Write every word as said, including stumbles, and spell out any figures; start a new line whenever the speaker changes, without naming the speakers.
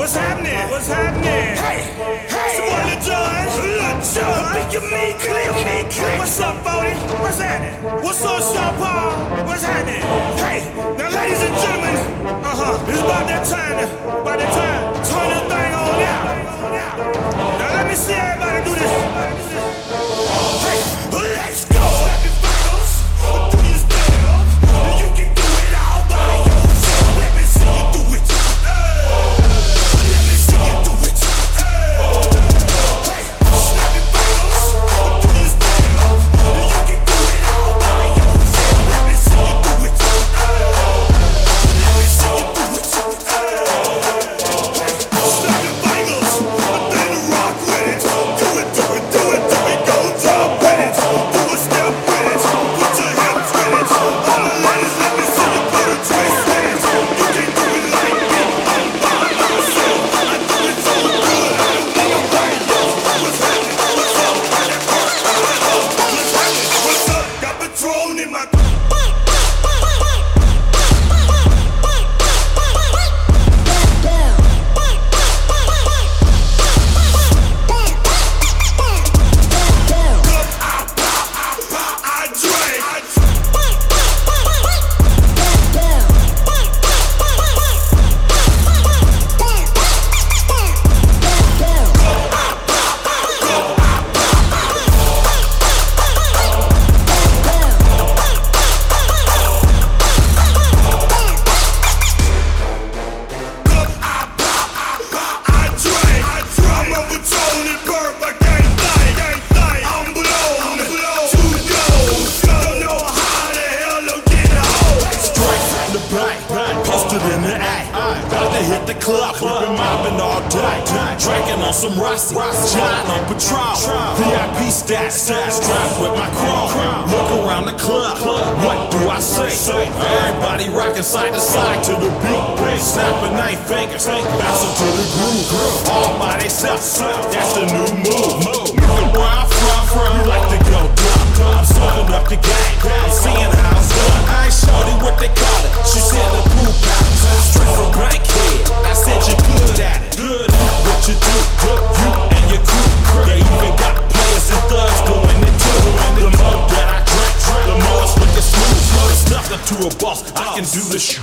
What's happening? What's happening? Hey, hey, it's boy Lil Jon. Lil Jon. Think you me clear, me clear. What's up, Bodie? What's happening? What's up, Sean Paul? What's happening? Hey, now ladies and gentlemen, uh-huh, it's about that time, about that time. Turn this thing on out. Now let me see everybody do this. Hey, let's go. Slap your fingers, do your step. You can do it all by yourself. Let me see you do it. Let me see you do it. Hey, snap your fingers, do your step. You can do it all by yourself. Let me see you do it. Let me see you do it. Snap your fingers, then rock with it. Do it, do it, do it, do it. Go drop with it. Do a step with it. Put your hips with it. All the ladies, let me see you put a twist with it. You can't do it like me. I'm by myself. I do it so good. I don't wanna write it. What's happening? What's up? What's happening? What's up? Got Patron in my I drink. I drink. I'm over Tony Burp. I can't think. I'm blown. Too close. Don't know how the hell to get out.
Straight from the bank, posted in the act. About to hit the club, we've been mobbing all day. Drinking on some Rossi, John on Patron. V I P stats, strapped with my chrome. Look around the club, what do I say? Everybody rocking side to side to the beat. Snapping eight fingers, bouncing to the groove. All by themselves, that's the new move. Where I'm from, you like to go dumb. I'm serving up the game, I'm seeing how it's done. I ain't shorty what they call it, she said the poop out. Straight from Bankhead, I said you're good at it. Good at what you do, you and your crew. They even got players and thugs going into it. The more that I drink, the more it's looking smooth. It's nothing to a boss, I can do the shit